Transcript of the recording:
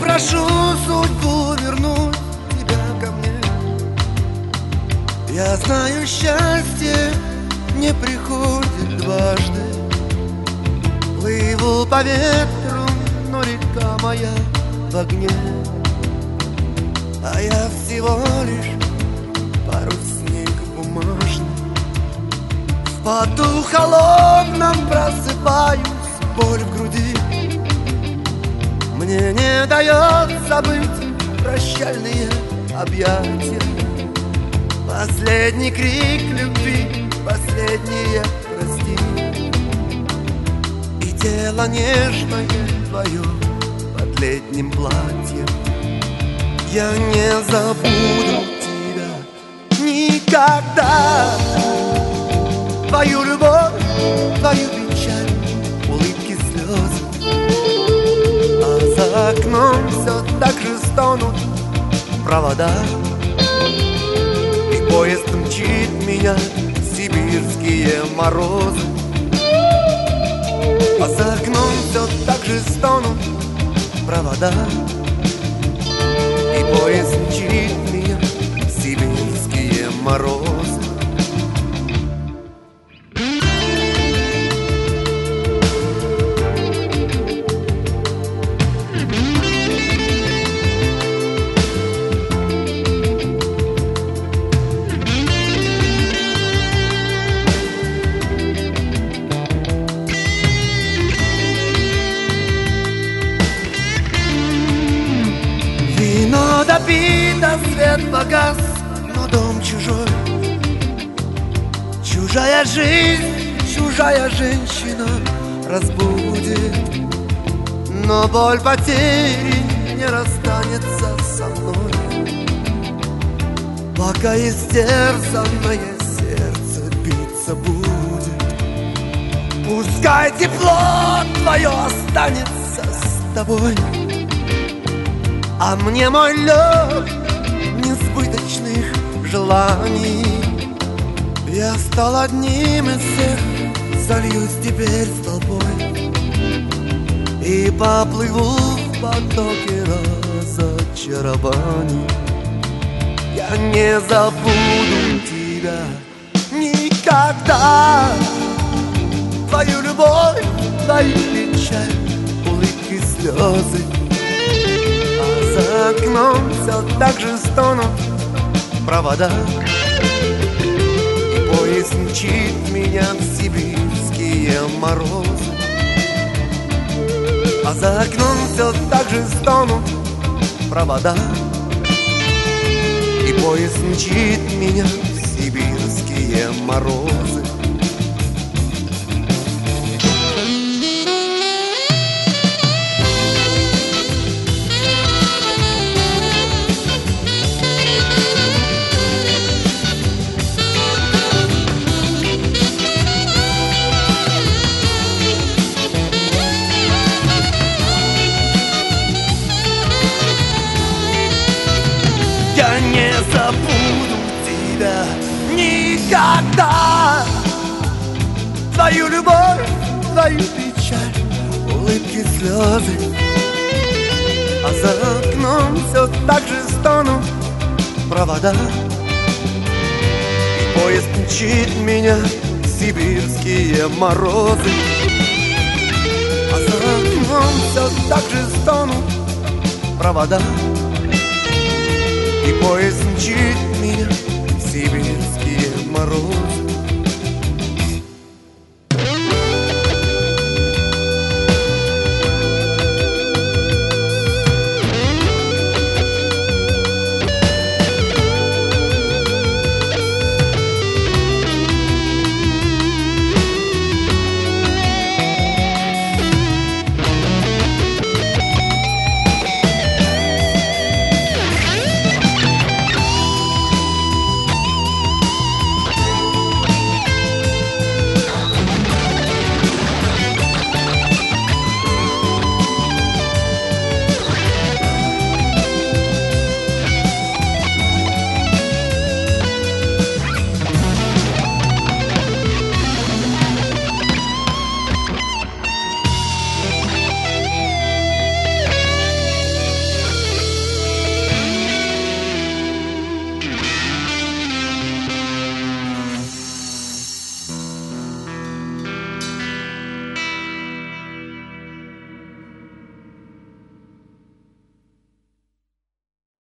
прошу судьбу вернуть тебя ко мне. Я знаю, счастье не приходит дважды. Плыву по ветру, но река моя в огне. А я всего лишь парусник бумажный. В поту холодном просыпаюсь, боль в груди. Мне не дает забыть прощальные объятия. Последний крик любви, последнее прости. И тело нежное твое под летним платьем. Я не забуду тебя никогда. Твою любовь, твою печаль, улыбки, слезы. А за окном все так же стонут провода. И поезд мчит меня в сибирские морозы. А за окном все так же стонут провода. И поезд мчит меня в сибирские морозы. Вино допито, свет погас, но дом чужой. Чужая жизнь, чужая женщина разбудит. Но боль потери не расстанется со мной, пока истерзанное сердце биться будет. Пускай тепло твое останется с тобой, а мне мой лед несбыточных желаний. Я стал одним из всех, сольюсь теперь с толпой и поплыву в потоке разочарований. Я не забуду тебя никогда. Твою любовь, твою печаль, улыбки, слезы. За окном все так же стонут провода. И поезд мчит меня в сибирские морозы. А за окном все так же стонут провода. И поезд мчит меня в сибирские морозы. Я не забуду тебя никогда. Твою любовь, твою печаль, улыбки, слезы. А за окном все так же стонут провода. И поезд мчит меня в сибирские морозы. А за окном все так же стонут провода. И поезд мчит меня в сибирские морозы.